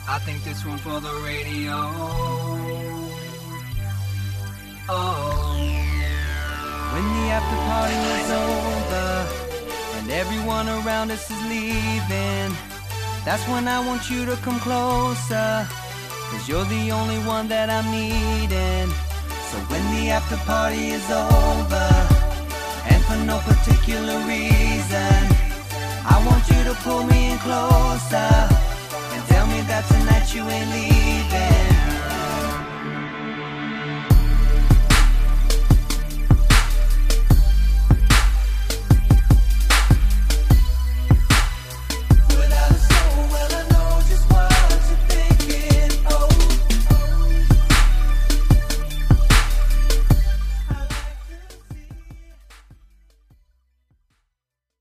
I think this one for the radio. Oh. When the after party is over and everyone around us is leaving, that's when I want you to come closer, 'cause you're the only one that I'm needing. So when the after party is over, and for no particular reason, I want you to pull me in closer and tell me that tonight you ain't leaving.